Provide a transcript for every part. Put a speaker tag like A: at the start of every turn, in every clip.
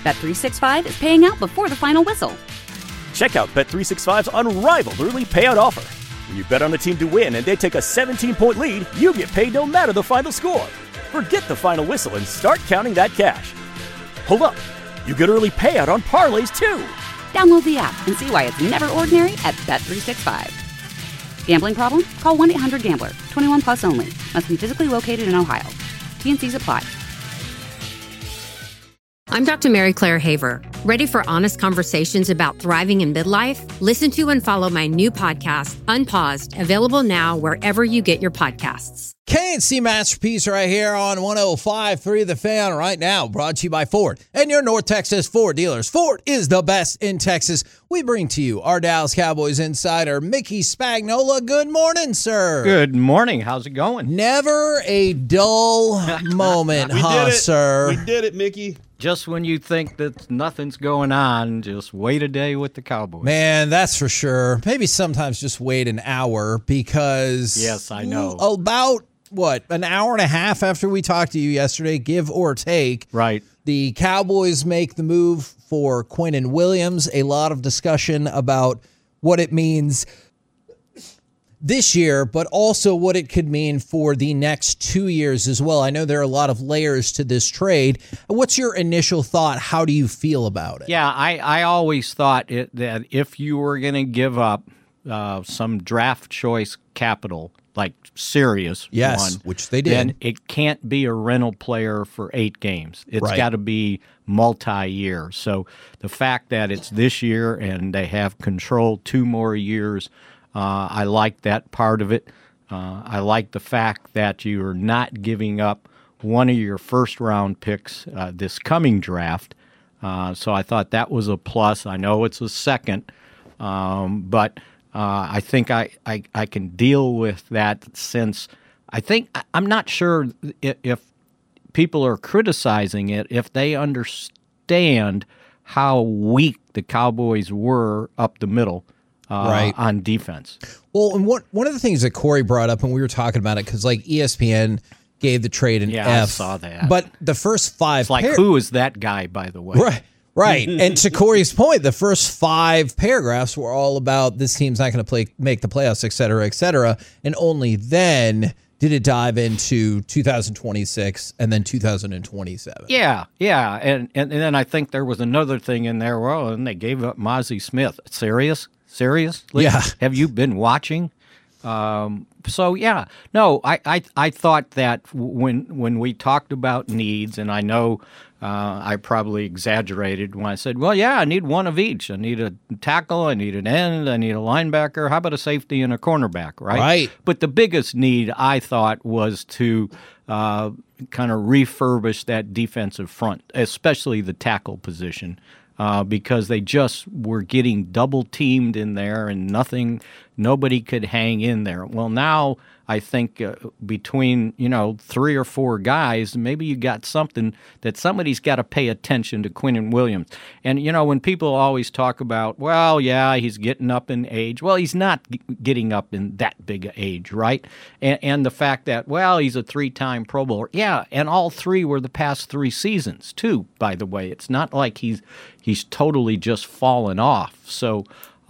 A: Bet365 is paying out before the final whistle.
B: Check out Bet365's unrivaled early payout offer. When you bet on a team to win and they take a 17-point lead, you get paid no matter the final score. Forget the final whistle and start counting that cash. Hold up. You get early payout on parlays, too.
A: Download the app and see why it's never ordinary at Bet365. Gambling problem? Call 1-800-GAMBLER. 21 plus only. Must be physically located in Ohio. T&Cs apply.
C: I'm Dr. Mary Claire Haver. Ready for honest conversations about thriving in midlife? Listen to and follow my new podcast, Unpaused, available now wherever you get your podcasts.
D: K&C Masterpiece right here on 105.3 The Fan right now, brought to you by Ford and your North Texas Ford dealers. Ford is the best in Texas. We bring to you our Dallas Cowboys insider, Mickey Spagnola. Good morning, sir.
E: Good morning. How's it going?
D: Never a dull moment, sir?
F: We did it, Mickey.
E: Just when you think that nothing's going on, just wait a day with the Cowboys.
D: Man, that's for sure. Maybe sometimes just wait an hour because...
E: Yes, I know.
D: About, an hour and a half after we talked to you yesterday, give or take.
E: Right.
D: The Cowboys make the move for Quinnen Williams. A lot of discussion about what it means this year, but also what it could mean for the next 2 years as well. I know there are a lot of layers to this trade. What's your initial thought? How do you feel about it?
E: Yeah, I always thought that if you were going to give up some draft choice capital, like serious one,
D: which they did,
E: then it can't be a rental player for 8 games. It's got to be multi-year. So the fact that it's this year and they have control 2 more years, I like that part of it. I like the fact that you're not giving up one of your first-round picks this coming draft. So I thought that was a plus. I know it's a second, but I think I can deal with that since I'm not sure if people are criticizing it, if they understand how weak the Cowboys were up the middle. On defense.
D: Well, and one of the things that Corey brought up when we were talking about it, because ESPN gave the trade an F.
E: I saw that.
D: But the first 5...
E: It's like, who is that guy, by the way?
D: Right. And to Corey's point, the first 5 paragraphs were all about this team's not going to make the playoffs, et cetera, et cetera. And only then did it dive into 2026 and then 2027.
E: Yeah. And then I think there was another thing in there. Well, and they gave up Mozzie Smith. Seriously?
D: Yeah.
E: Have you been watching? So yeah, no, I thought that when we talked about needs, and I know I probably exaggerated when I said, well, yeah, I need one of each. I need a tackle, I need an end, I need a linebacker. How about a safety and a cornerback, right?
D: Right.
E: But the biggest need, I thought, was to kind of refurbish that defensive front, especially the tackle position. Because they just were getting double teamed in there and nobody could hang in there. Well, now I think between 3 or 4 guys, maybe you got something that somebody's got to pay attention to Quinnen Williams. And when people always talk about, well, yeah, he's getting up in age. Well, he's not getting up in that big an age, right? And the fact that, well, he's a 3-time Pro Bowler. Yeah, and all 3 were the past 3 seasons too. By the way, it's not like he's totally just fallen off. So.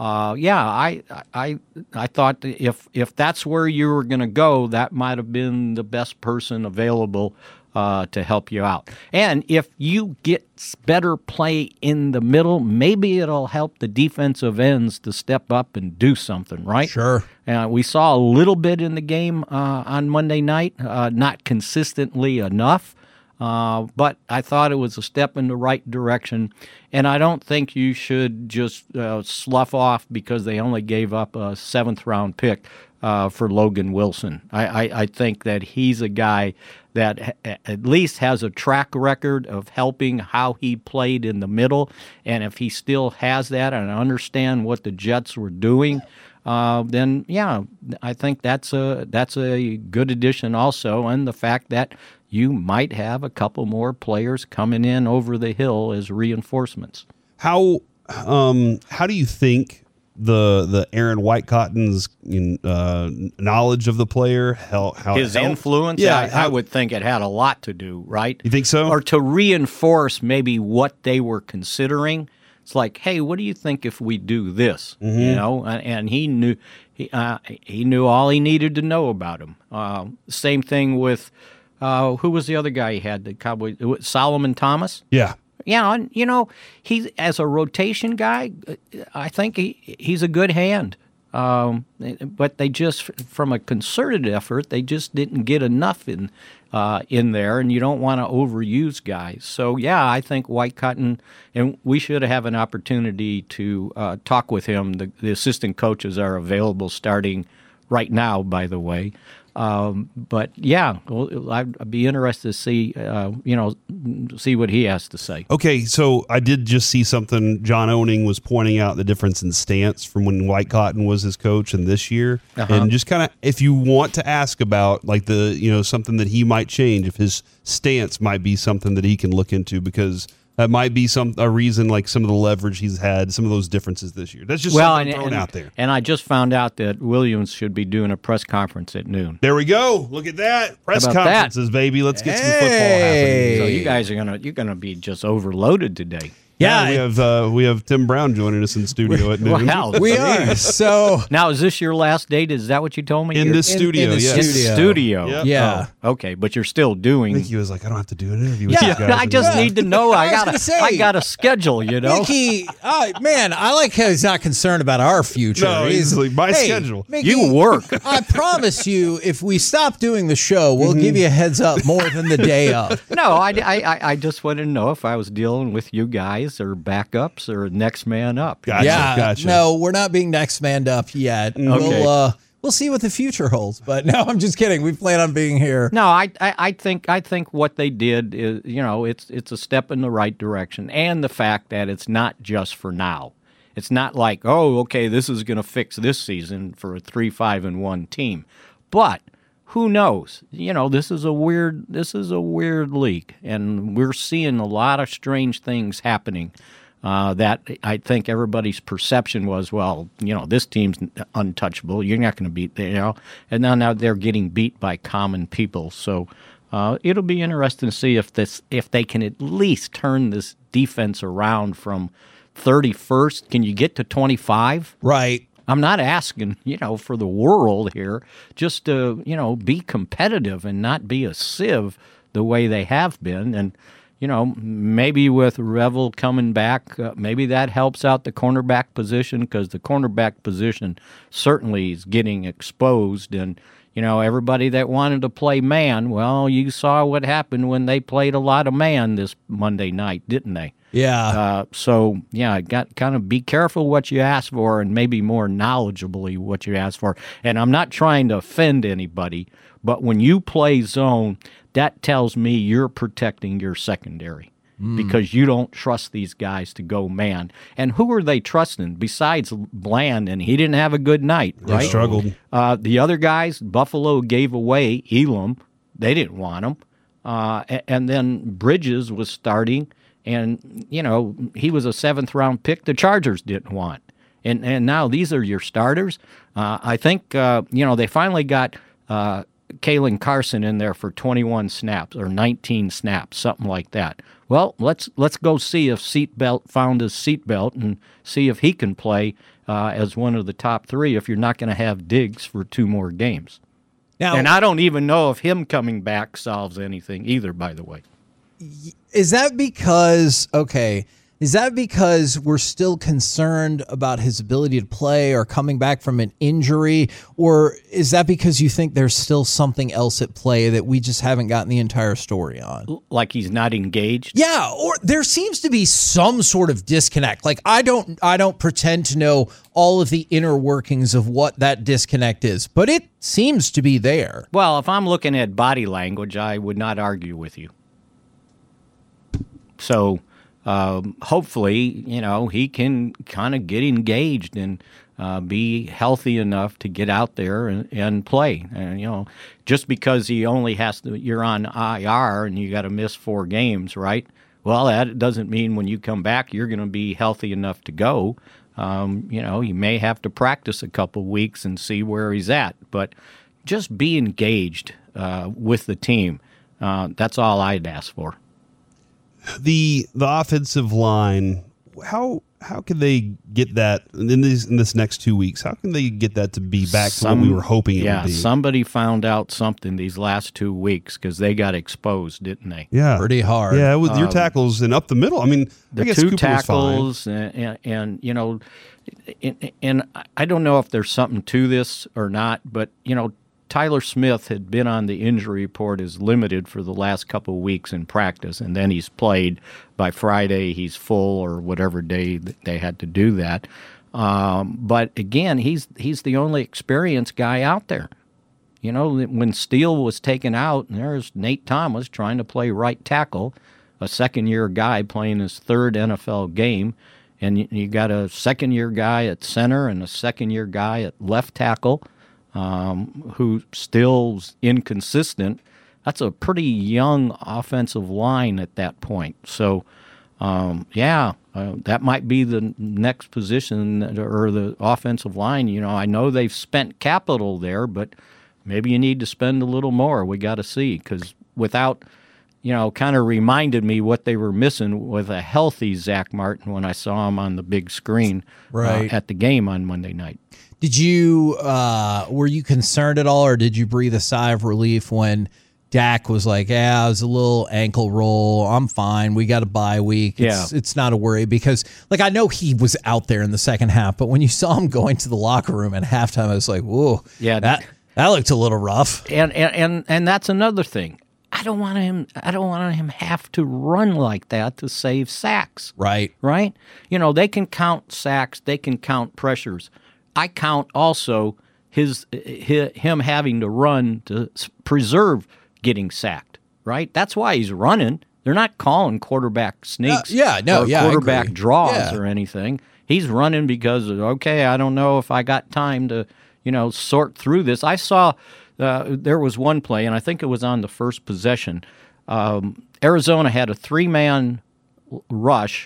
E: I thought if that's where you were going to go, that might have been the best person available to help you out. And if you get better play in the middle, maybe it'll help the defensive ends to step up and do something, right?
D: Sure.
E: We saw a little bit in the game on Monday night, not consistently enough. But I thought it was a step in the right direction, and I don't think you should just slough off because they only gave up a 7th-round pick for Logan Wilson. I think that he's a guy that at least has a track record of helping how he played in the middle, and if he still has that and understand what the Jets were doing, then yeah, I think that's a good addition also, and the fact that you might have a couple more players coming in over the hill as reinforcements.
F: How do you think the Aaron Whitecotton's knowledge of the player, how
E: his influence?
F: Yeah,
E: I would think it had a lot to do, right?
F: You think so?
E: Or to reinforce maybe what they were considering. It's like, hey, what do you think if we do this?
F: Mm-hmm.
E: You know, and he knew he knew all he needed to know about him. Same thing with who was the other guy he had? The Cowboys, Solomon Thomas.
F: Yeah.
E: Yeah, and he's as a rotation guy, I think he's a good hand. But they just, from a concerted effort, they just didn't get enough in there, and you don't want to overuse guys. So yeah, I think Whitecotton, and we should have an opportunity to talk with him. The assistant coaches are available starting right now, by the way. But yeah, I'd be interested to see, see what he has to say.
F: Okay, so I did just see something. John Owning was pointing out the difference in stance from when Whitecotton was his coach and this year, and just kind of, if you want to ask about like something that he might change, if his stance might be something that he can look into, because that might be a reason, like some of the leverage he's had, some of those differences this year. That's just something thrown out there.
E: And I just found out that Williams should be doing a press conference at noon.
F: There we go. Look at that. Press conferences, baby. Let's get some football happening.
E: So you guys are you're gonna be just overloaded today.
D: Yeah,
F: we have Tim Brown joining us in the studio at noon.
E: Wow,
D: we are. So
E: now, is this your last date? Is that what you told me?
F: In the studio,
D: yes.
E: In the studio.
F: Yep.
D: Yeah.
E: Oh, okay, but you're still doing.
F: Mickey was like, I don't have to do an interview with you guys.
E: I just need to know. I got a schedule,
D: Mickey, man, I like how he's not concerned about our future.
F: No, he's like, my schedule.
D: Mickey,
E: you work.
D: I promise you, if we stop doing the show, we'll give you a heads up more than the day of.
E: No, I just wanted to know if I was dealing with you guys or backups or next man up.
F: Gotcha.
D: No, we're not being next man up yet.
E: Okay.
D: We'll see what the future holds. But no, I'm just kidding. We plan on being here.
E: No, I think what they did is, it's a step in the right direction, and the fact that it's not just for now. It's not like, oh, okay, this is going to fix this season for a 3-5-1 team, but who knows? This is a weird league, and we're seeing a lot of strange things happening. That I think everybody's perception was, well, this team's untouchable. You're not going to beat, and now they're getting beat by common people. So it'll be interesting to see if they can at least turn this defense around from 31st. Can you get to 25?
D: Right.
E: I'm not asking, for the world here, just to, be competitive and not be a sieve the way they have been. And maybe with Revel coming back, maybe that helps out the cornerback position, because the cornerback position certainly is getting exposed. And, everybody that wanted to play man, well, you saw what happened when they played a lot of man this Monday night, didn't they?
D: Yeah.
E: So got kind of be careful what you ask for, and maybe more knowledgeably what you ask for. And I'm not trying to offend anybody, but when you play zone, that tells me you're protecting your secondary because you don't trust these guys to go man. And who are they trusting besides Bland? And he didn't have a good night, right?
F: He struggled.
E: The other guys, Buffalo gave away Elam. They didn't want him. And then Bridges was starting, and, he was a 7th-round pick the Chargers didn't want. And now these are your starters. I think, they finally got Kalen Carson in there for 21 snaps or 19 snaps, something like that. Well, let's go see if Seatbelt found his seatbelt and see if he can play as one of the top 3 if you're not going to have Diggs for 2 more games.
D: Now,
E: and I don't even know if him coming back solves anything either, by the way.
D: Is that because we're still concerned about his ability to play or coming back from an injury? Or is that because you think there's still something else at play that we just haven't gotten the entire story on?
E: Like he's not engaged?
D: Yeah, or there seems to be some sort of disconnect. Like I don't pretend to know all of the inner workings of what that disconnect is, but it seems to be there.
E: Well, if I'm looking at body language, I would not argue with you. So hopefully, he can kind of get engaged and be healthy enough to get out there and play. And, just because he only you're on IR and you got to miss 4 games, right? Well, that doesn't mean when you come back you're going to be healthy enough to go. He may have to practice a couple weeks and see where he's at, but just be engaged with the team. That's all I'd ask for.
F: The offensive line, how can they get that in this next 2 weeks? How can they get that to be back to what we were hoping it would be?
E: Somebody found out something these last 2 weeks because they got exposed, didn't they?
F: Yeah,
D: pretty hard.
F: Yeah, with your tackles and up the middle. I mean,
E: the
F: I guess
E: two
F: Cooper
E: tackles, and I don't know if there's something to this or not, but Tyler Smith had been on the injury report as limited for the last couple of weeks in practice, and then he's played. By Friday, he's full or whatever day that they had to do that. But again, he's the only experienced guy out there. When Steele was taken out, there's Nate Thomas trying to play right tackle, a second-year guy playing his third NFL game, and you got a second-year guy at center and a second-year guy at left tackle. Who still's inconsistent. That's a pretty young offensive line at that point. So, that might be the next position or the offensive line. I know they've spent capital there, but maybe you need to spend a little more. We got to see, because without, kind of reminded me what they were missing with a healthy Zach Martin when I saw him on the big screen at the game on Monday night.
D: Did you were you concerned at all, or did you breathe a sigh of relief when Dak was like, it was a little ankle roll, I'm fine, we got a bye week, it's not a worry? Because I know he was out there in the second half, but when you saw him going to the locker room at halftime, I was like, whoa, that looked a little rough.
E: And that's another thing. I don't want him have to run like that to save sacks.
D: Right.
E: They can count sacks, they can count pressures. I count also him having to run to preserve getting sacked, right? That's why he's running. They're not calling quarterback sneaks or quarterback draws or anything. He's running because, I don't know if I got time to, sort through this. I saw there was one play, and I think it was on the first possession. Arizona had a 3-man rush,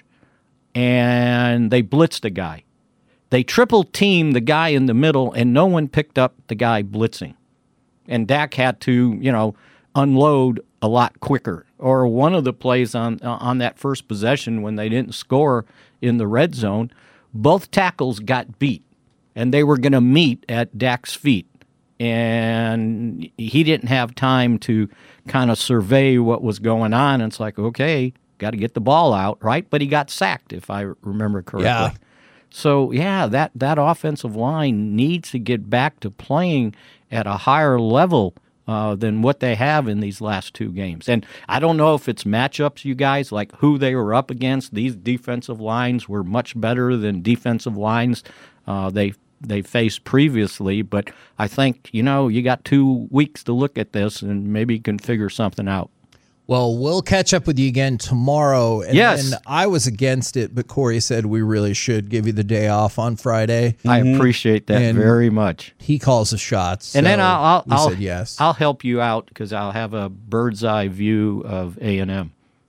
E: and they blitzed a guy. They triple-teamed the guy in the middle, and no one picked up the guy blitzing. And Dak had to, unload a lot quicker. Or one of the plays on that first possession when they didn't score in the red zone, both tackles got beat, and they were going to meet at Dak's feet. And he didn't have time to kind of survey what was going on. And it's like, okay, got to get the ball out, right? But he got sacked, if I remember correctly.
D: Yeah.
E: So, that offensive line needs to get back to playing at a higher level than what they have in these last 2 games. And I don't know if it's matchups, you guys, like who they were up against. These defensive lines were much better than defensive lines they faced previously. But I think, you got 2 weeks to look at this and maybe you can figure something out.
D: Well, we'll catch up with you again tomorrow. And
E: yes.
D: then I was against it, but Corey said we really should give you the day off on Friday.
E: I appreciate that very much.
D: He calls the shots.
E: And then I'll
D: said yes.
E: I'll help you out because I'll have a bird's eye view of A&M.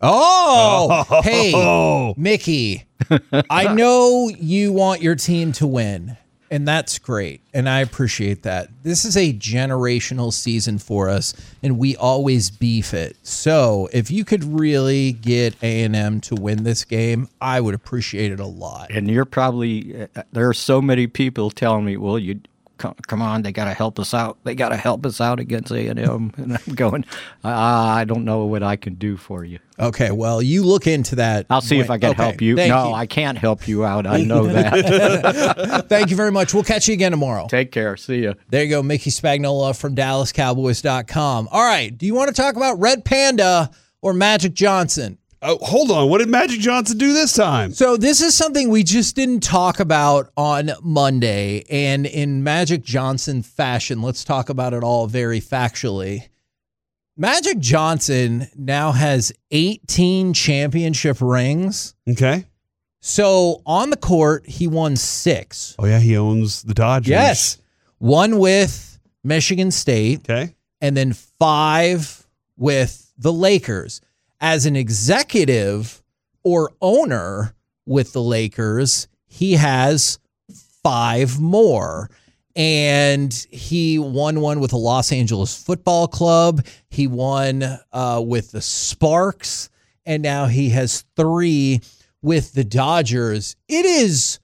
D: Oh, hey, Mickey, I know you want your team to win. And that's great, and I appreciate that. This is a generational season for us, and we always beef it. So if you could really get A&M to win this game, I would appreciate it a lot.
E: And you're probably there are so many people telling me, well, you come on, they got to help us out. They got to help us out against A&M. And I'm going, I don't know what I can do for you.
D: Okay, well, you look into that.
E: I'll see if I can help you. No, I can't help you out. I know that.
D: Thank you very much. We'll catch you again tomorrow.
E: Take care. See ya.
D: There you go, Mickey Spagnola from DallasCowboys.com. All right, do you want to talk about Red Panda or Magic Johnson?
F: Oh, hold on. What did Magic Johnson do this time?
D: So this is something we just didn't talk about on Monday. And in Magic Johnson fashion, let's talk about it all very factually. Magic Johnson now has 18 championship rings.
F: Okay.
D: So on the court, he won 6.
F: Oh, yeah, he owns the Dodgers.
D: Yes. 1 with Michigan State.
F: Okay.
D: And then 5 with the Lakers. As an executive or owner with the Lakers, he has 5 more. And he won one with the Los Angeles Football Club. He won with the Sparks. And now he has 3 with the Dodgers. It is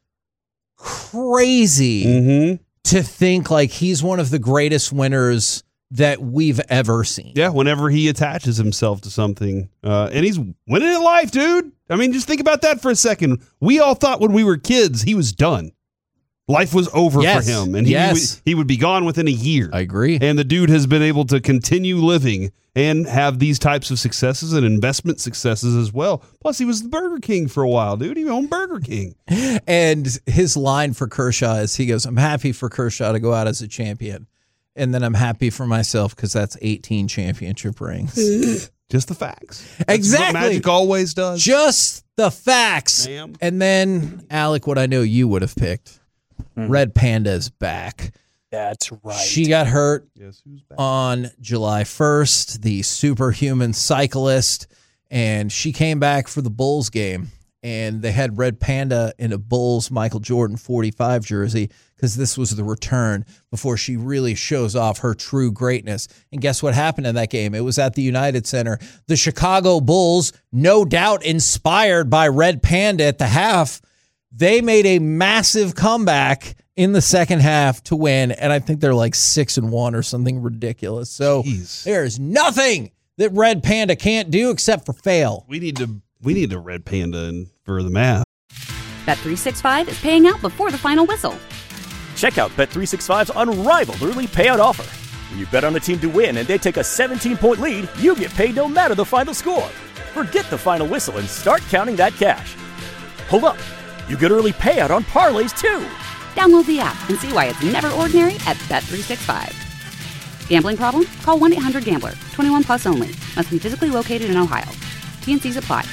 D: crazy to think like he's one of the greatest winners that we've ever seen.
F: Yeah, whenever he attaches himself to something. And he's winning at life, dude. I mean, just think about that for a second. We all thought when we were kids he was done. Life was over for him, and he would be gone within a year.
D: I agree.
F: And the dude has been able to continue living and have these types of successes and investment successes as well. Plus, he was the Burger King for a while, dude. He owned Burger King.
D: And his line for Kershaw is, he goes, "I'm happy for Kershaw to go out as a champion. And then I'm happy for myself because that's 18 championship rings."
F: Just the facts.
D: Exactly.
F: That's what Magic always does.
D: Just the facts.
F: Damn.
D: And then, Alec, what I know you would have picked. Red Panda's back.
G: That's right.
D: She got hurt
F: Guess who's back?
D: on July 1st, the superhuman cyclist, and she came back for the Bulls game. And they had Red Panda in a Bulls Michael Jordan 45 jersey because this was the return before she really shows off her true greatness. And guess what happened in that game? It was at the United Center. The Chicago Bulls, no doubt inspired by Red Panda at the half, they made a massive comeback in the second half to win, and I think they're like 6-1 or something ridiculous. So there's nothing that Red Panda can't do except for fail.
F: We need to Red Panda and for the math.
A: Bet365 is paying out before the final whistle.
B: Check out Bet365's unrivaled early payout offer. When you bet on a team to win and they take a 17-point lead, you get paid no matter the final score. Forget the final whistle and start counting that cash. Hold up. You get early payout on parlays, too.
A: Download the app and see why it's never ordinary at Bet365. Gambling problem? Call 1-800-GAMBLER. 21 plus only. Must be physically located in Ohio. T&Cs apply.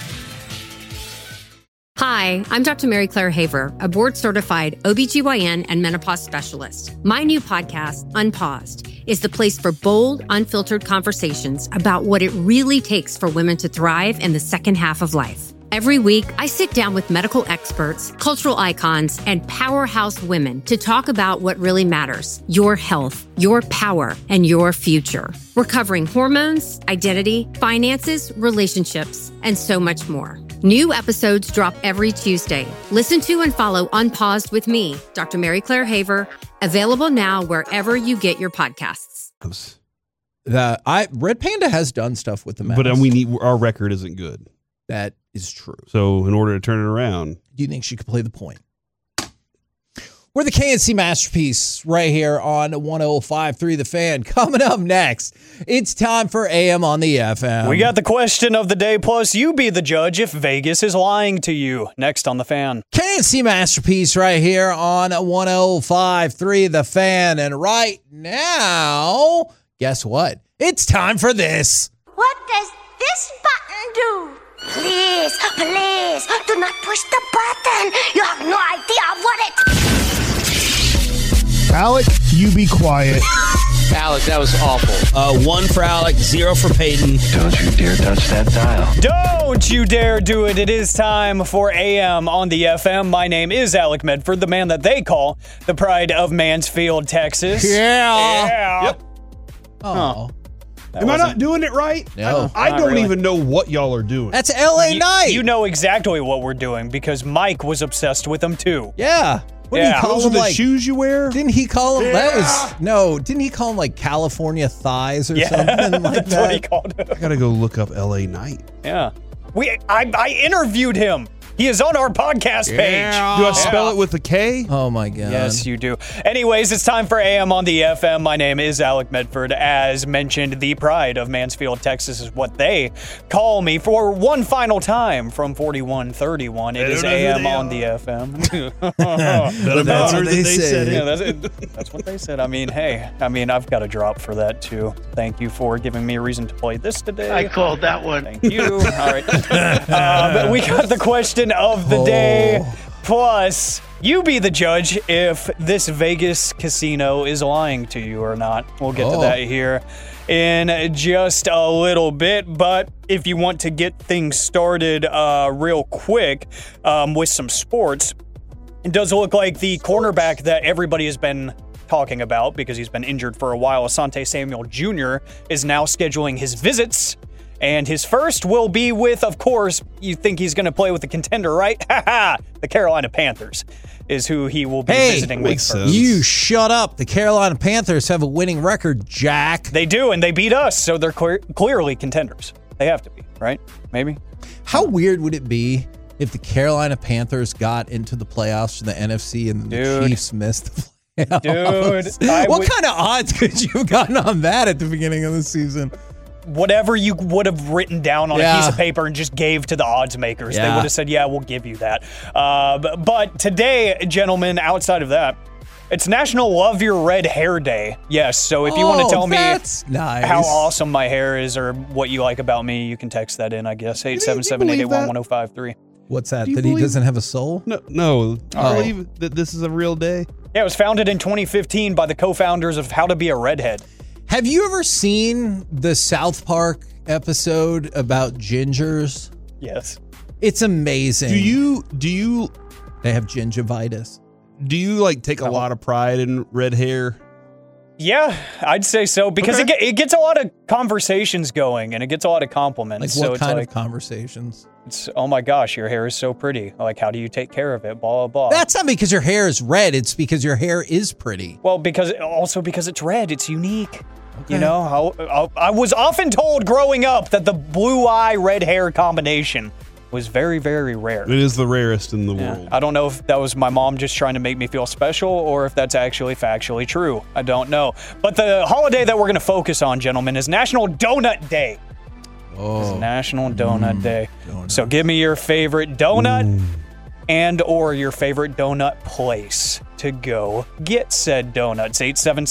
C: Hi, I'm Dr. Mary Claire Haver, a board-certified OBGYN and menopause specialist. My new podcast, Unpaused, is the place for bold, unfiltered conversations about what it really takes for women to thrive in the second half of life. Every week, I sit down with medical experts, cultural icons, and powerhouse women to talk about what really matters: your health, your power, and your future. We're covering hormones, identity, finances, relationships, and so much more. New episodes drop every Tuesday. Listen to and follow Unpaused with me, Dr. Mary Claire Haver, available now wherever you get your podcasts.
D: Red Panda has done stuff with the Mavs.
F: But our record isn't good.
D: That is true.
F: So in order to turn it around,
D: do you think she could play the point? We're the KNC Masterpiece right here on 105.3 The Fan. Coming up next, it's time for AM on the FM.
G: We got the question of the day, plus you be the judge if Vegas is lying to you. Next on The Fan.
D: KNC Masterpiece right here on 105.3 The Fan. And right now, guess what? It's time for this.
H: What does this button do? Please, please, do not push the button. You have no idea what it...
I: Alec, you be quiet.
J: Alec, that was awful. 1 for Alec, 0 for Peyton.
K: Don't you dare touch that dial.
G: Don't you dare do it. It is time for AM on the FM. My name is Alec Medford, the man that they call the pride of Mansfield, Texas.
D: Yeah.
F: Yep.
D: Oh.
F: Am I not doing it right?
D: No.
F: I don't
G: really.
F: even know what y'all are doing.
D: That's LA Night.
G: You know exactly what we're doing because Mike was obsessed with them too.
D: Yeah. What did he call
F: Those
D: them?
F: are the
D: Like,
F: shoes you wear?
D: didn't he call them? Didn't he call them like California thighs or something like
G: that's
D: that?
G: what he called it.
F: I gotta go look up LA Night.
G: Yeah. I interviewed him. He is on our podcast page.
F: Do I spell it with a K?
D: Oh my God.
G: Yes, you do. Anyways, it's time for AM on the FM. My name is Alec Medford. As mentioned, the pride of Mansfield, Texas is what they call me for one final time from 4131. It is AM on the FM.
D: That's what they said.
G: Yeah, that's what they said. I mean, hey, I've got a drop for that too. Thank you for giving me a reason to play this today.
J: I called that one.
G: Thank you. All right. But we got the question of the day. Plus, you be the judge if this Vegas casino is lying to you or not. We'll get to that here in just a little bit. But if you want to get things started real quick with some sports, It does look like the cornerback that everybody has been talking about because he's been injured for a while, Asante Samuel Jr., is now scheduling his visits. And his first will be with, of course, you think he's going to play with the contender, right? The Carolina Panthers is who he will be visiting with first.
D: You shut up. The Carolina Panthers have a winning record, Jack.
G: They do, and they beat us, so they're clearly contenders. They have to be, right? Maybe?
D: How weird would it be if the Carolina Panthers got into the playoffs for the NFC and the Chiefs missed the playoffs?
G: Dude.
D: What kind of odds could you have gotten on that at the beginning of the season?
G: Whatever you would have written down on a piece of paper and just gave to the odds makers. They would have said, yeah, we'll give you that. But today, gentlemen, outside of that, it's National Love Your Red Hair Day. Yes, so if you want to tell me how awesome my hair is or what you like about me, you can text that in, I guess. 877-881-1053.
D: What's that? That he doesn't have a soul?
F: No. Do you believe that this is a real day?
G: Yeah, it was founded in 2015 by the co-founders of How to Be a Redhead.
D: Have you ever seen the South Park episode about gingers?
G: Yes.
D: It's amazing.
F: Do you
D: They have gingivitis.
F: Do you like take a lot of pride in red hair?
G: Yeah, I'd say so because it gets a lot of conversations going and it gets a lot of compliments.
D: Like
G: so
D: what kind of conversations?
G: It's, oh my gosh, your hair is so pretty. Like, how do you take care of it? Blah, blah, blah.
D: That's not because your hair is red. It's because your hair is pretty.
G: Well, because it's red. It's unique. Okay. You know, I was often told growing up that the blue eye red hair combination was very, very rare.
F: It is the rarest in the world.
G: I don't know if that was my mom just trying to make me feel special or if that's actually factually true. I don't know. But the holiday that we're going to focus on, gentlemen, is National Donut Day.
D: Oh.
G: It's National Donut Day. So give me your favorite donut and or your favorite donut place to go get said donuts.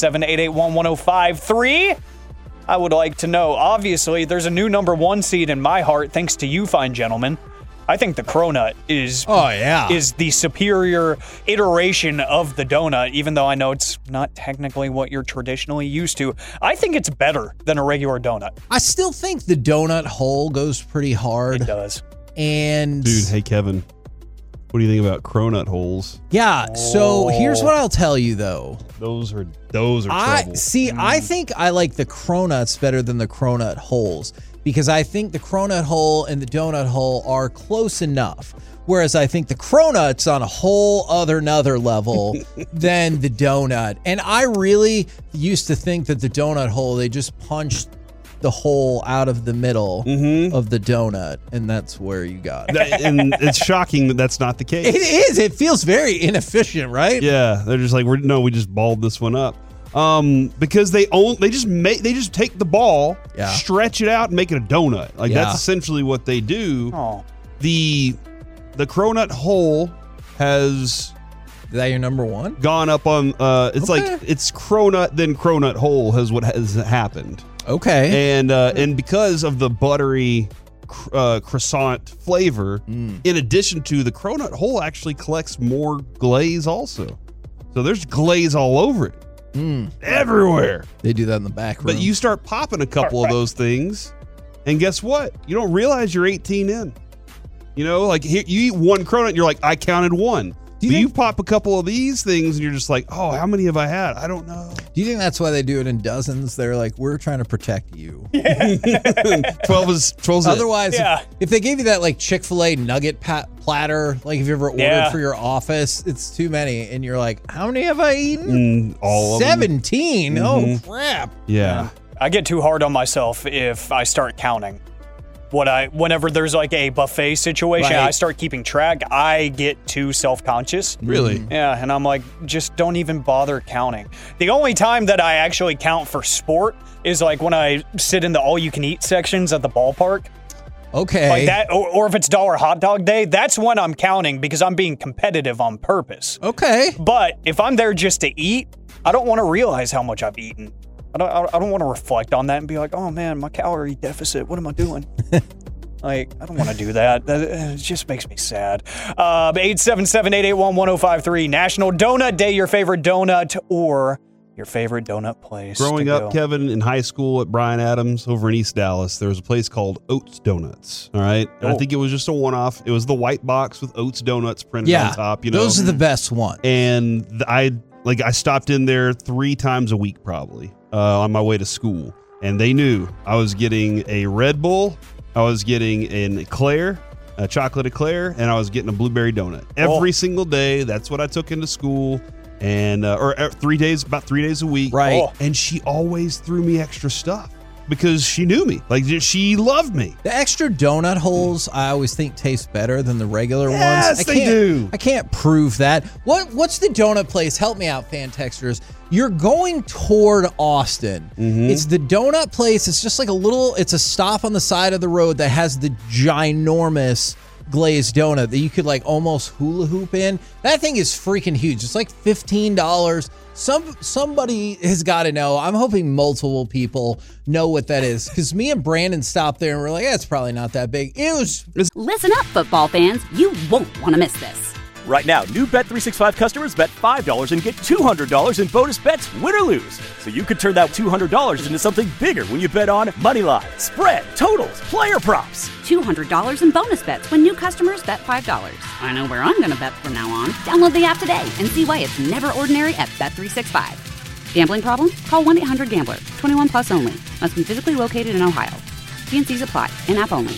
G: 877-881-1053. I would like to know. Obviously, there's a new number one seed in my heart, thanks to you fine gentlemen. I think the Cronut is the superior iteration of the donut, even though I know it's not technically what you're traditionally used to. I think it's better than a regular donut.
D: I still think the donut hole goes pretty hard.
G: It does.
D: And
F: dude, hey Kevin, what do you think about Cronut holes?
D: Yeah, so here's what I'll tell you though.
F: Those are trouble.
D: I think I like the Cronuts better than the Cronut holes because I think the Cronut hole and the donut hole are close enough. Whereas I think the Cronut's on a whole another level than the donut. And I really used to think that the donut hole, they just punched the hole out of the middle of the donut, and that's where you got it.
F: And it's shocking that that's not the case.
D: It is. It feels very inefficient, right?
F: Yeah, they're just like, we just balled this one up. Because they just take the ball, stretch it out, and make it a donut. Like that's essentially what they do.
G: Oh.
F: The Cronut hole has.
D: Is that your number one?
F: Gone up on. It's like it's Cronut, then Cronut hole has what has happened.
D: Okay.
F: And because of the buttery croissant flavor, in addition to the Cronut hole actually collects more glaze also. So there's glaze all over it. Everywhere.
D: They do that in the back room.
F: But you start popping a couple of those things, and guess what? You don't realize you're 18 in. You know, like here, you eat one Cronut, and you're like, I counted one. You pop a couple of these things, and you're just like, oh, how many have I had? I don't know.
D: Do you think that's why they do it in dozens? They're like, we're trying to protect you.
F: 12 is
D: Otherwise, if they gave you that like Chick-fil-A nugget platter, like if you ever ordered for your office, it's too many, and you're like, how many have I eaten?
F: All of
D: 17.
F: them.
D: Oh crap.
F: Yeah.
G: I get too hard on myself if I start counting. Whenever there's like a buffet situation, I start keeping track, I get too self-conscious.
F: Really?
G: Yeah, and I'm like, just don't even bother counting. The only time that I actually count for sport is like when I sit in the all-you-can-eat sections at the ballpark.
D: Okay.
G: Like that, or if it's Dollar Hot Dog Day, that's when I'm counting because I'm being competitive on purpose.
D: Okay.
G: But if I'm there just to eat, I don't want to realize how much I've eaten. I don't want to reflect on that and be like, oh man, my calorie deficit, what am I doing? Like, I don't want to do that. It just makes me sad. 877-881-1053, National Donut Day, your favorite donut or your favorite donut place.
F: Growing up, Kevin, in high school at Bryan Adams over in East Dallas, there was a place called Oats Donuts. All right. And I think it was just a one-off. It was the white box with Oats Donuts printed on top.
D: Those are the best ones.
F: And I stopped in there 3 times a week probably on my way to school. And they knew I was getting a Red Bull, I was getting an eclair, a chocolate eclair, and I was getting a blueberry donut. Every single day, that's what I took into school. And about 3 days a week.
D: Right.
F: And she always threw me extra stuff because she knew me. Like, she loved me.
D: The extra donut holes, I always think taste better than the regular ones.
F: Yes, they do.
D: I can't prove that. What's the donut place? Help me out, fan texters. You're going toward Austin.
F: Mm-hmm.
D: It's the donut place. It's just like it's a stop on the side of the road that has the ginormous glazed donut that you could like almost hula hoop in. That thing is freaking huge. It's like $15. Somebody has got to know. I'm hoping multiple people know what that is, because me and Brandon stopped there and we're like, it's probably not that big.
A: Listen up, football fans. You won't want to miss this.
B: Right now, new Bet365 customers bet $5 and get $200 in bonus bets, win or lose. So you could turn that $200 into something bigger when you bet on money line, spread, totals, player props.
A: $200 in bonus bets when new customers bet $5. I know where I'm going to bet from now on. Download the app today and see why it's never ordinary at Bet365. Gambling problem? Call 1-800-GAMBLER. 21 plus only. Must be physically located in Ohio. T&Cs apply. In-app only.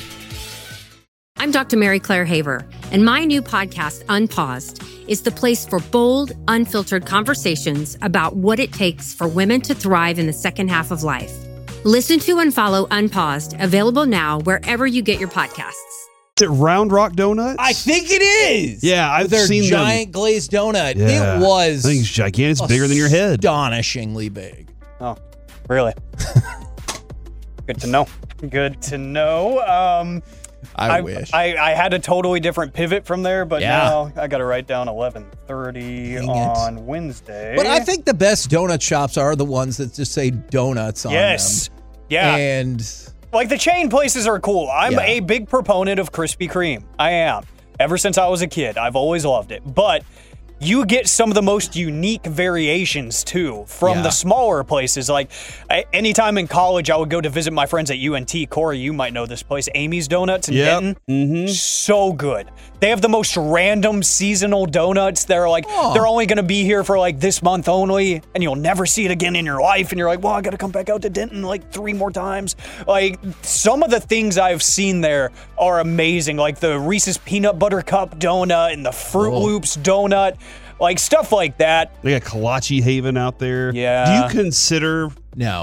C: I'm Dr. Mary Claire Haver, and my new podcast, Unpaused, is the place for bold, unfiltered conversations about what it takes for women to thrive in the second half of life. Listen to and follow Unpaused, available now wherever you get your podcasts.
F: Is it Round Rock Donuts?
D: I think it is.
F: Yeah, I've seen
D: their giant glazed donut.
F: Yeah.
D: It was.
F: I think it's gigantic. It's bigger than your head.
D: Astonishingly big.
G: Oh, really? Good to know. Good to know.
D: I wish.
G: I had a totally different pivot from there, but now I got to write down 11:30 on Wednesday.
D: But I think the best donut shops are the ones that just say donuts on them.
G: Yes. Yeah.
D: And
G: like the chain places are cool. I'm a big proponent of Krispy Kreme. I am. Ever since I was a kid, I've always loved it. But you get some of the most unique variations, too, from the smaller places. Like, anytime in college, I would go to visit my friends at UNT. Corey, you might know this place, Amy's Donuts in Denton.
F: Mm-hmm.
G: So good. They have the most random seasonal donuts. They're like, they're only going to be here for like this month only, and you'll never see it again in your life. And you're like, well, I got to come back out to Denton like 3 more times. Like, some of the things I've seen there are amazing. Like the Reese's Peanut Butter Cup donut and the Fruit Loops donut. Like, stuff like that.
F: They got Kolache Haven out there.
G: Yeah.
F: Do you consider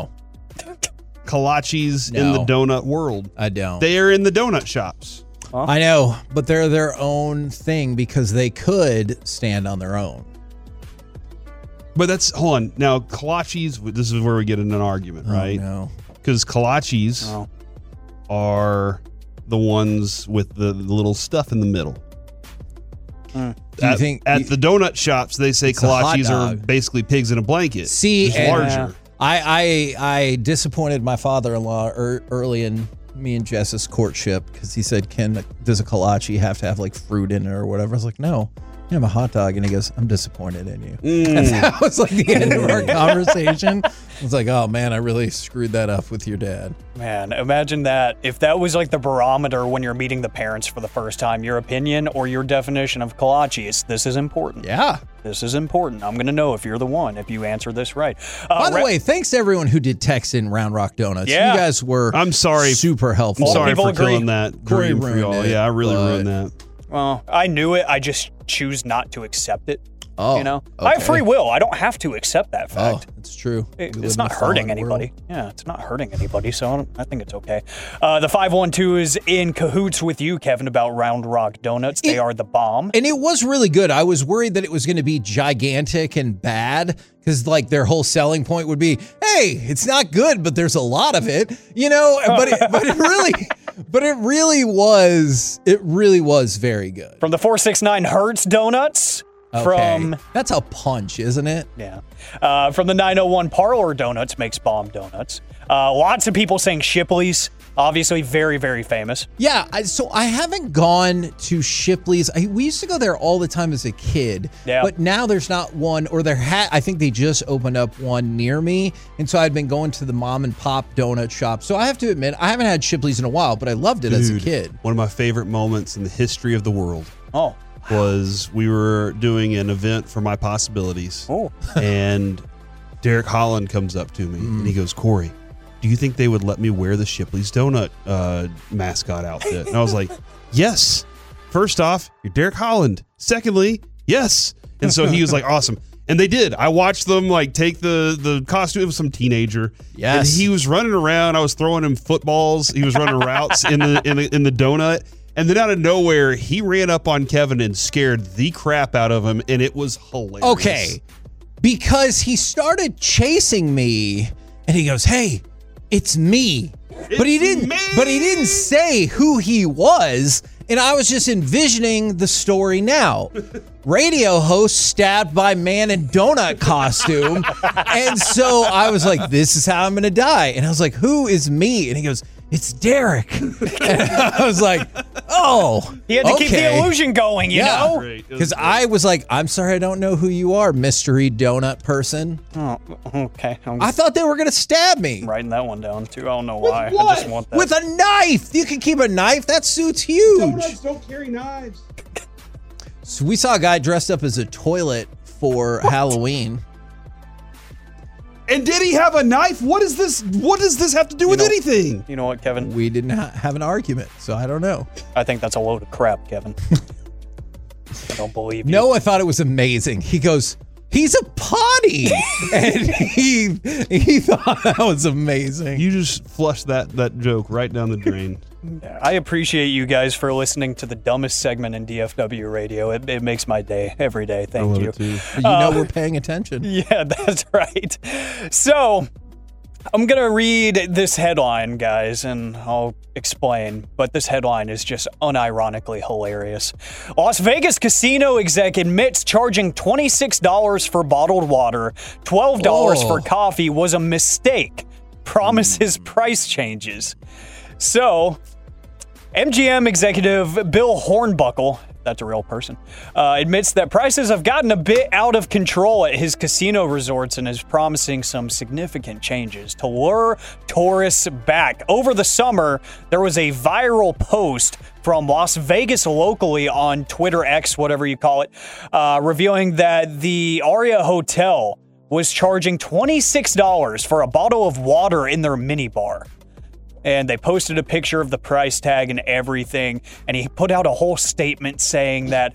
F: Kolaches in the donut world?
D: I don't.
F: They are in the donut shops.
G: Huh?
D: I know, but they're their own thing because they could stand on their own.
F: But hold on. Now, Kolaches, this is where we get in an argument, right?
D: No.
F: Because Kolaches are the ones with the little stuff in the middle.
D: Do you think
F: at the donut shops they say kolaches are basically pigs in a blanket?
D: See,
F: just larger.
D: I disappointed my father-in-law early in me and Jess's courtship because he said, does a kolache have to have like fruit in it or whatever? I was like, no. You have a hot dog, and he goes, I'm disappointed in you. And that was like the end of our conversation. I was like, oh man, I really screwed that up with your dad.
G: Man, imagine that. If that was like the barometer when you're meeting the parents for the first time, your opinion or your definition of kolaches, this is important.
D: Yeah.
G: This is important. I'm going to know if you're the one, if you answer this right.
D: By the way, thanks to everyone who did text in Round Rock Donuts.
G: Yeah.
D: You guys were super helpful.
F: I'm sorry for killing that
D: Corey
F: dream for y'all.
D: ruined it,
F: Yeah, I really ruined that.
G: Well, I knew it. I just choose not to accept it.
D: Oh,
G: you know, I have free will. I don't have to accept that fact.
D: Oh, it's true.
G: It's not hurting anybody. Yeah, it's not hurting anybody, so I think it's okay. The 512 is in cahoots with you, Kevin, about Round Rock Donuts. They are the bomb.
D: And it was really good. I was worried that it was going to be gigantic and bad because like their whole selling point would be, hey, it's not good, but there's a lot of it, you know, but it really was very good.
G: From the 469 Hertz Donuts.
D: Okay. That's a punch, isn't it?
G: Yeah. From the 901 Parlor Donuts makes bomb donuts. Lots of people saying Shipley's. Obviously very, very famous.
D: Yeah, so I haven't gone to Shipley's. We used to go there all the time as a kid.
G: Yeah.
D: But now there's not one, or I think they just opened up one near me. And so I'd been going to the mom and pop donut shop. So I have to admit, I haven't had Shipley's in a while, but I loved it as a kid.
F: One of my favorite moments in the history of the world.
G: Oh.
F: Was we were doing an event for My Possibilities.
G: Oh.
F: And Derek Holland comes up to me and he goes, Corey, do you think they would let me wear the Shipley's Donut mascot outfit? And I was like, yes. First off, you're Derek Holland. Secondly, yes. And so he was like, awesome. And they did. I watched them like take the costume. It was some teenager.
D: Yes.
F: And he was running around. I was throwing him footballs. He was running routes in the donut. And then out of nowhere, he ran up on Kevin and scared the crap out of him. And it was hilarious.
D: Okay. Because he started chasing me and he goes, hey, it's me. But he didn't say who he was. And I was just envisioning the story now. Radio host stabbed by man in donut costume. And so I was like, this is how I'm going to die. And I was like, who is me? And he goes, it's Derek. And I was like, oh,
G: he had to keep the illusion going, you know?
D: Because I was like, I'm sorry, I don't know who you are, mystery donut person.
G: Oh, okay.
D: I thought they were going to stab me.
G: I'm writing that one down, too. I don't know why.
D: What?
G: I just want that.
D: With a knife. You can keep a knife. That suit's huge.
F: Donuts don't carry knives.
D: So we saw a guy dressed up as a toilet for Halloween.
F: And did he have a knife? What is this? What does this have to do with anything?
G: You know what, Kevin?
D: We didn't have an argument, so I don't know.
G: I think that's a load of crap, Kevin. I don't believe you.
D: Noah thought it was amazing. He goes, he's a potty. And he thought that was amazing.
F: You just flushed that joke right down the drain.
G: I appreciate you guys for listening to the dumbest segment in DFW radio. It makes my day every day. Thank you.
D: You know we're paying attention.
G: Yeah, that's right. So I'm going to read this headline, guys, and I'll explain. But this headline is just unironically hilarious. Las Vegas casino exec admits charging $26 for bottled water, $12 for coffee was a mistake. Promises price changes. So, MGM executive Bill Hornbuckle, that's a real person, admits that prices have gotten a bit out of control at his casino resorts and is promising some significant changes to lure tourists back. Over the summer, there was a viral post from Las Vegas locally on Twitter X, whatever you call it, revealing that the Aria Hotel was charging $26 for a bottle of water in their minibar. And they posted a picture of the price tag and everything. And he put out a whole statement saying that,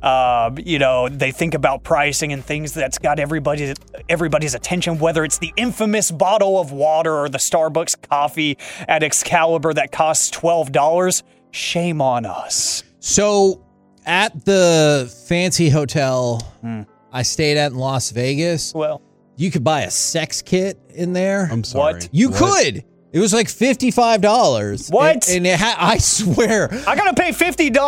G: they think about pricing and things that's got everybody's attention, whether it's the infamous bottle of water or the Starbucks coffee at Excalibur that costs $12. Shame on us.
D: So at the fancy hotel I stayed at in Las Vegas, you could buy a sex kit in there.
F: I'm sorry.
G: What?
D: You could. It was like $55.
G: What?
D: And it I swear.
G: I gotta pay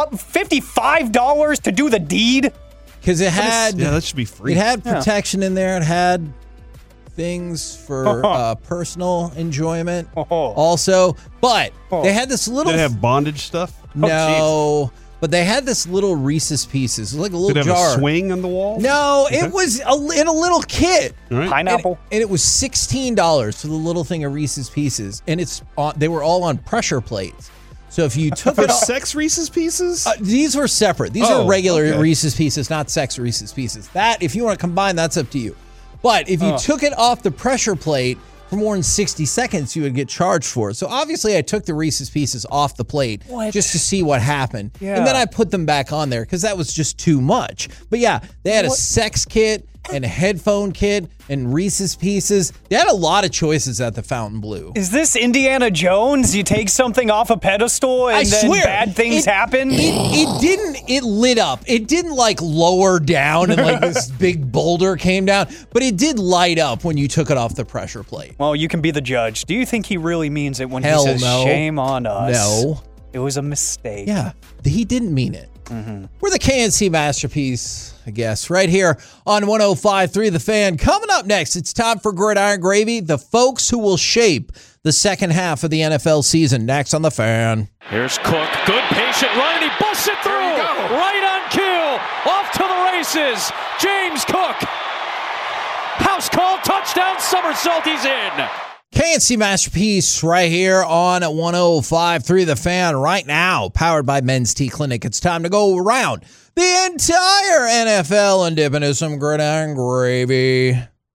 G: $55 to do the deed?
D: Because it had...
F: Yeah, that should be free.
D: It had protection in there. It had things for personal enjoyment also. But they had this little...
F: Did it have bondage stuff?
D: No. But they had this little Reese's Pieces. It was like a little
F: Did it
D: jar.
F: have a swing on the wall?
D: No, it was in a little kit.
F: Right.
G: Pineapple?
D: And it was $16 for the little thing of Reese's Pieces. And they were all on pressure plates. So if you took it off,
F: sex Reese's Pieces?
D: These were separate. These are regular Reese's Pieces, not sex Reese's Pieces. That, if you want to combine, that's up to you. But if you took it off the pressure plate for more than 60 seconds, you would get charged for it. So obviously I took the Reese's Pieces off the plate just to see what happened. Yeah. And then I put them back on there because that was just too much. But yeah, they had a sex kit and a headphone kit and Reese's Pieces. They had a lot of choices at the Fontainebleau.
G: Is this Indiana Jones? You take something off a pedestal and then bad things happen?
D: It lit up. It didn't like lower down and like this big boulder came down, but it did light up when you took it off the pressure plate.
G: Well, you can be the judge. Do you think he really means it when he says shame on us?
D: No.
G: It was a mistake.
D: Yeah, he didn't mean it. We're the KNC Masterpiece, I guess, right here on 105.3 The Fan. Coming up next, it's time for Gridiron Gravy, the folks who will shape the second half of the NFL season. Next on The Fan.
L: Here's Cook. Good patient run, and he busts it through. Right on cue. Off to the races. James Cook. House call, touchdown, somersault, he's in.
D: KNC Masterpiece right here on 105.3 The Fan right now, powered by Men's Tea Clinic. It's time to go around the entire NFL and dip into some Gridiron Gravy.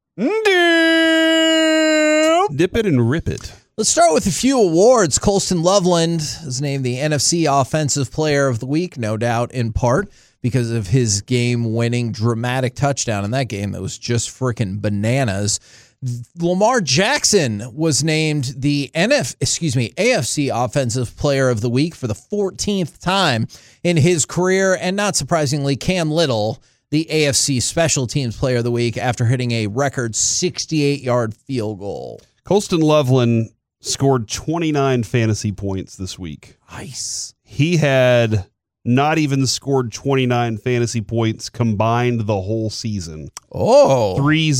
F: Dip it and rip it.
D: Let's start with a few awards. Colston Loveland is named the NFC Offensive Player of the Week, no doubt in part because of his game-winning dramatic touchdown in that game that was just freaking bananas. Lamar Jackson was named the AFC Offensive Player of the Week for the 14th time in his career, and not surprisingly, Cam Little, the AFC Special Teams Player of the Week after hitting a record 68-yard field goal.
F: Colston Loveland scored 29 fantasy points this week.
D: Nice.
F: He had not even scored 29 fantasy points combined the whole season.
D: Oh.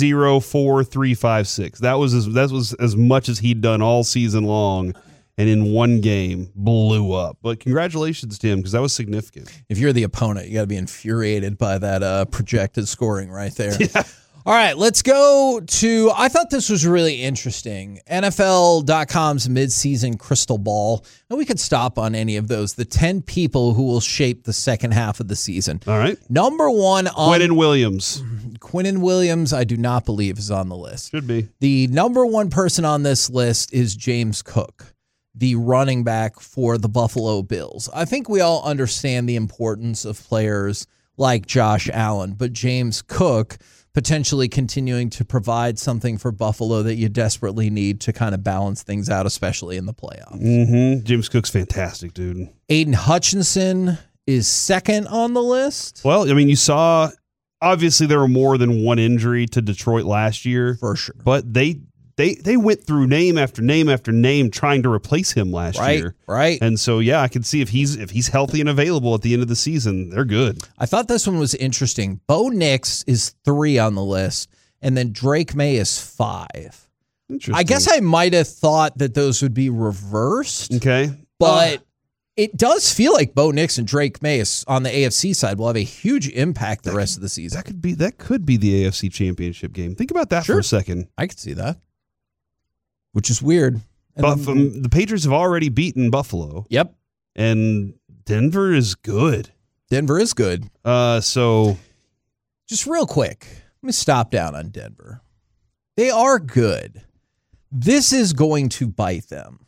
F: 3-0-4-3-5-6. That was as much as he'd done all season long, and in one game blew up. But congratulations to him, because that was significant.
D: If you're the opponent, you got to be infuriated by that projected scoring right there.
F: Yeah.
D: All right, let's go to, I thought this was really interesting, NFL.com's midseason crystal ball. And we could stop on any of those. The 10 people who will shape the second half of the season.
F: All right.
D: Number one on...
F: Quinnen Williams.
D: Quinnen Williams, I do not believe, is on the list.
F: Should be.
D: The number one person on this list is James Cook, the running back for the Buffalo Bills. I think we all understand the importance of players like Josh Allen, but James Cook potentially continuing to provide something for Buffalo that you desperately need to kind of balance things out, especially in the playoffs.
F: Mm-hmm. James Cook's fantastic, dude.
D: Aiden Hutchinson is second on the list.
F: Well, I mean, you saw, obviously there were more than one injury to Detroit last year.
D: For sure.
F: But they went through name after name after name trying to replace him last year.
D: Right.
F: And so, yeah, I can see if he's healthy and available at the end of the season, they're good.
D: I thought this one was interesting. Bo Nix is 3 on the list, and then Drake May is 5.
F: Interesting.
D: I guess I might have thought that those would be reversed.
F: Okay.
D: But it does feel like Bo Nix and Drake May is on the AFC side will have a huge impact the rest of the season.
F: That could be the AFC Championship game. Think about that for a second.
D: I could see that. Which is weird.
F: But the Patriots have already beaten Buffalo.
D: Yep.
F: And Denver is good.
D: Denver is good.
F: So
D: just real quick, let me stop down on Denver. They are good. This is going to bite them.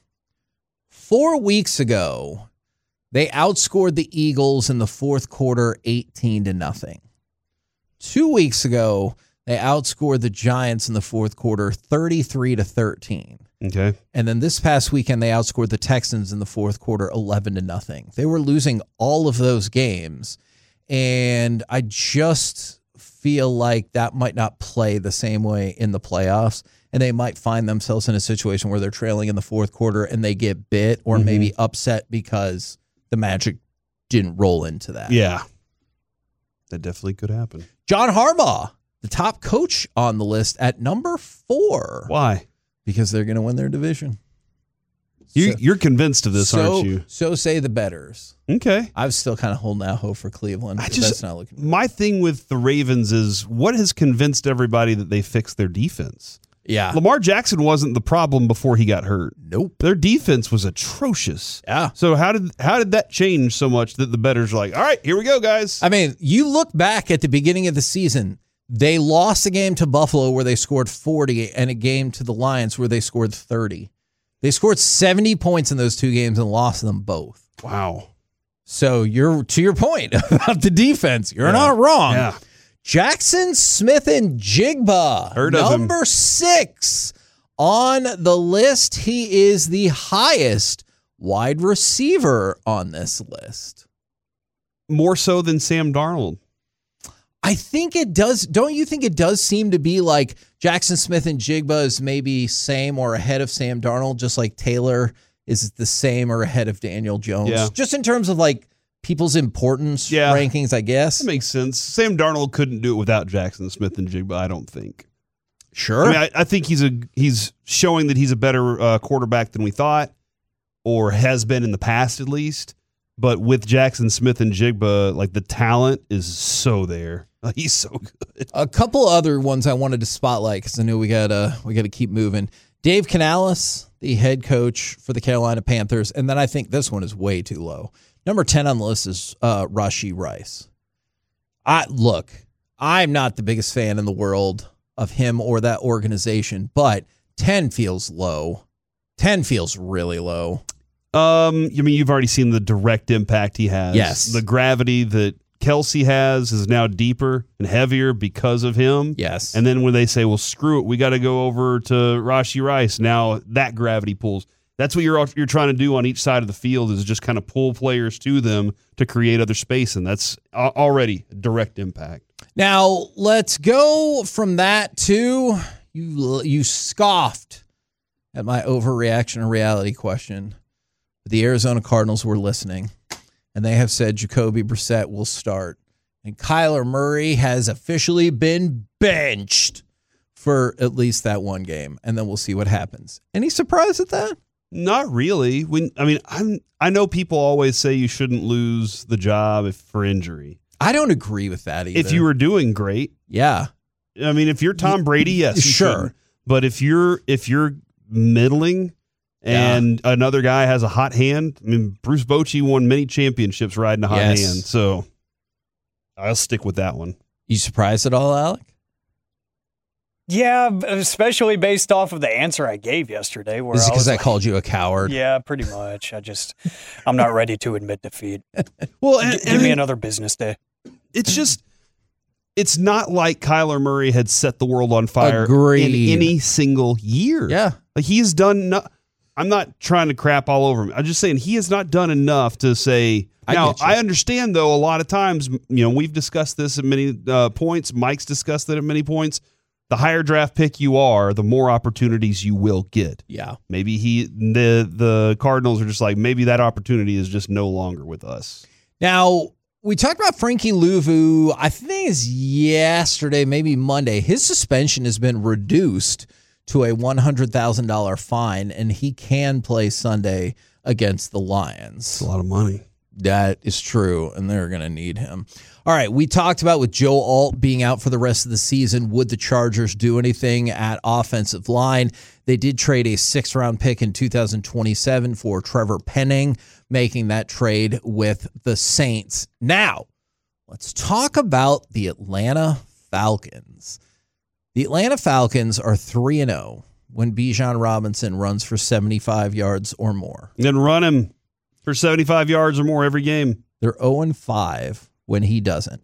D: 4 weeks ago, they outscored the Eagles in the fourth quarter 18-0. 2 weeks ago, they outscored the Giants in the fourth quarter 33-13.
F: Okay.
D: And then this past weekend, they outscored the Texans in the fourth quarter 11-0. They were losing all of those games. And I just feel like that might not play the same way in the playoffs. And they might find themselves in a situation where they're trailing in the fourth quarter and they get bit or maybe upset because the Magic didn't roll into that.
F: Yeah. That definitely could happen.
D: John Harbaugh, the top coach on the list at number 4.
F: Why?
D: Because they're going to win their division.
F: You're convinced of this, aren't you?
D: So say the bettors.
F: Okay.
D: I'm still kind of holding out hope for Cleveland. That's not looking good.
F: My thing with the Ravens is what has convinced everybody that they fixed their defense?
D: Yeah.
F: Lamar Jackson wasn't the problem before he got hurt.
D: Nope.
F: Their defense was atrocious.
D: Yeah.
F: So how did that change so much that the bettors are like, all right, here we go, guys?
D: I mean, you look back at the beginning of the season, they lost a game to Buffalo where they scored 40 and a game to the Lions where they scored 30. They scored 70 points in those 2 games and lost them both.
F: Wow.
D: So you're to your point about the defense. You're not wrong.
F: Yeah.
D: Jackson Smith and Jigba,
F: Heard of him.
D: number 6 on the list. He is the highest wide receiver on this list.
F: More so than Sam Darnold.
D: I think it does. Don't you think it does seem to be like Jackson Smith and Jigba is maybe same or ahead of Sam Darnold, just like Taylor is the same or ahead of Daniel Jones?
F: Yeah.
D: Just in terms of like people's importance rankings, I guess.
F: That makes sense. Sam Darnold couldn't do it without Jackson Smith and Jigba, I don't think.
D: Sure.
F: I mean, I think he's showing that he's a better quarterback than we thought, or has been in the past at least. But with Jackson Smith and Jigba, like the talent is so there. He's so good.
D: A couple other ones I wanted to spotlight because I knew we gotta keep moving. Dave Canales, the head coach for the Carolina Panthers, and then I think this one is way too low. Number 10 on the list is Rashee Rice. I'm not the biggest fan in the world of him or that organization, but 10 feels low. 10 feels really low.
F: You've already seen the direct impact he has.
D: Yes.
F: The gravity that Kelsey has is now deeper and heavier because of him.
D: Yes.
F: And then when they say, well, screw it, we got to go over to Rashee Rice, now that gravity pulls. That's what you're trying to do on each side of the field, is just kind of pull players to them to create other space, and that's already a direct impact.
D: Now, let's go from that to you scoffed at my overreaction to reality question. The Arizona Cardinals were listening, and they have said Jacoby Brissett will start. And Kyler Murray has officially been benched for at least that one game, and then we'll see what happens. Any surprise at that?
F: Not really. I know people always say you shouldn't lose the job for injury.
D: I don't agree with that either.
F: If you were doing great.
D: Yeah.
F: I mean, if you're Tom Brady, yes,
D: sure.
F: Shouldn't. But if you're middling and another guy has a hot hand, I mean, Bruce Bochy won many championships riding a hot hand, so I'll stick with that one.
D: You surprised at all, Alec?
G: Yeah, especially based off of the answer I gave yesterday. Where
D: Is it because I called you a coward?
G: Yeah, pretty much. I'm not ready to admit defeat.
F: Well,
G: give me another business day.
F: It's not like Kyler Murray had set the world on fire
D: Agreed.
F: in any single year.
D: Yeah.
F: Like he's done I'm not trying to crap all over him. I'm just saying he has not done enough to say. Now, I understand, though, a lot of times, we've discussed this at many points. Mike's discussed it at many points. The higher draft pick you are, the more opportunities you will get.
D: Yeah.
F: Maybe the Cardinals are just like, maybe that opportunity is just no longer with us.
D: Now, we talked about Frankie Louvu, I think it's yesterday, maybe Monday. His suspension has been reduced to a $100,000 fine, and he can play Sunday against the Lions.
F: It's a lot of money.
D: That is true, and they're going to need him. All right, we talked about with Joe Alt being out for the rest of the season, would the Chargers do anything at offensive line? They did trade a 6th-round pick in 2027 for Trevor Penning, making that trade with the Saints. Now, let's talk about the Atlanta Falcons. The Atlanta Falcons are 3-0 when Bijan Robinson runs for 75 yards or more.
F: Then run him for 75 yards or more every game.
D: They're 0-5 when he doesn't.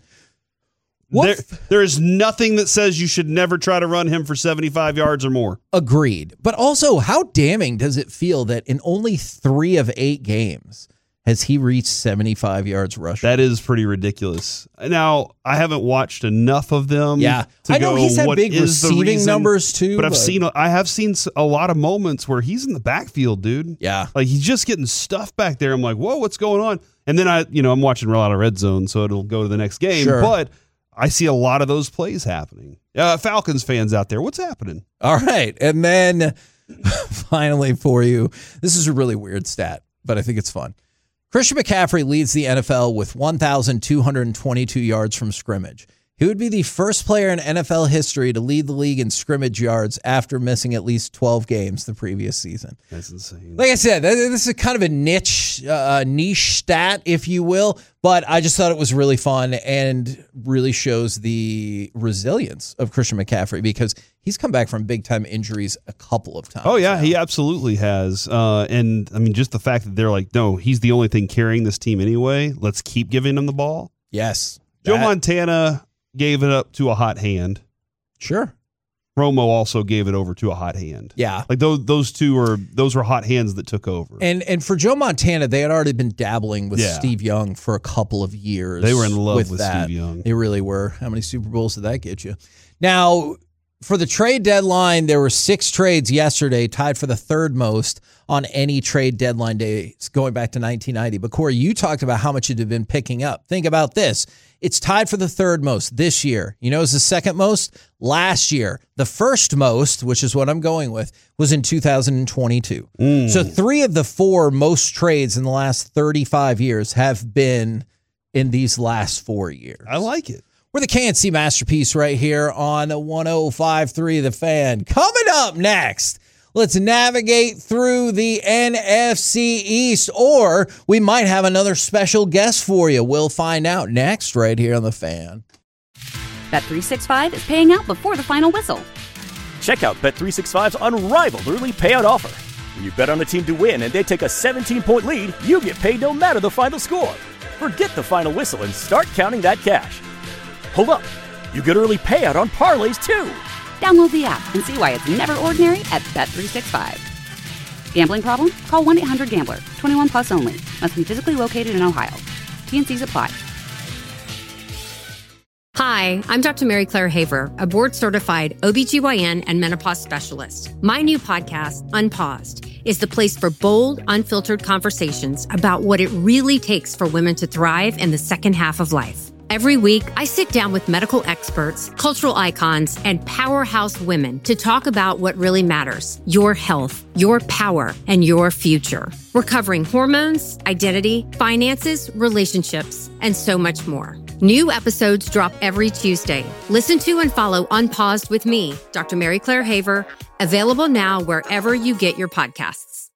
F: There is nothing that says you should never try to run him for 75 yards or more.
D: Agreed. But also, how damning does it feel that in only 3 of 8 games has he reached 75 yards rushing?
F: That is pretty ridiculous. Now, I haven't watched enough of them.
D: Yeah. I know he's had big receiving numbers too.
F: But I have seen a lot of moments where he's in the backfield, dude.
D: Yeah.
F: Like he's just getting stuff back there. I'm like, whoa, what's going on? And then I'm watching a lot of Red Zone, so it'll go to the next game.
D: Sure.
F: But I see a lot of those plays happening. Falcons fans out there, what's happening?
D: All right. And then finally for you, this is a really weird stat, but I think it's fun. Christian McCaffrey leads the NFL with 1,222 yards from scrimmage. He would be the first player in NFL history to lead the league in scrimmage yards after missing at least 12 games the previous season.
F: That's insane.
D: Like I said, this is kind of a niche stat, if you will, but I just thought it was really fun and really shows the resilience of Christian McCaffrey because he's come back from big-time injuries a couple of times.
F: Oh, yeah,
D: now.
F: he absolutely has. And, I mean, just the fact that they're like, no, he's the only thing carrying this team anyway. Let's keep giving him the ball.
D: Yes.
F: Joe Montana gave it up to a hot hand.
D: Sure.
F: Romo also gave it over to a hot hand.
D: Yeah.
F: Like those were hot hands that took over.
D: And for Joe Montana, they had already been dabbling with Steve Young for a couple of years.
F: They were in love with
D: that.
F: Steve Young.
D: They really were. How many Super Bowls did that get you? Now, For the trade deadline, there were 6 trades yesterday, tied for the third most on any trade deadline days going back to 1990. But Corey, you talked about how much it had been picking up. Think about this. It's tied for the third most this year. You know, it's the second most last year. The first most, which is what I'm going with, was in 2022. So 3 of the 4 most trades in the last 35 years have been in these last 4 years.
F: I like it.
D: We're the KNC Masterpiece right here on 105.3 The Fan. Coming up next, let's navigate through the NFC East, or we might have another special guest for you. We'll find out next right here on The Fan.
A: Bet365 is paying out before the final whistle.
B: Check out Bet365's unrivaled early payout offer. When you bet on a team to win and they take a 17-point lead, you get paid no matter the final score. Forget the final whistle and start counting that cash. Hold up, you get early payout on parlays too.
A: Download the app and see why it's never ordinary at Bet365. Gambling problem? Call 1-800-GAMBLER. 21 plus only. Must be physically located in Ohio. T&Cs apply.
C: Hi, I'm Dr. Mary Claire Haver, a board-certified OBGYN and menopause specialist. My new podcast, Unpaused, is the place for bold, unfiltered conversations about what it really takes for women to thrive in the second half of life. Every week, I sit down with medical experts, cultural icons, and powerhouse women to talk about what really matters: your health, your power, and your future. We're covering hormones, identity, finances, relationships, and so much more. New episodes drop every Tuesday. Listen to and follow Unpaused with me, Dr. Mary Claire Haver, available now wherever you get your podcasts.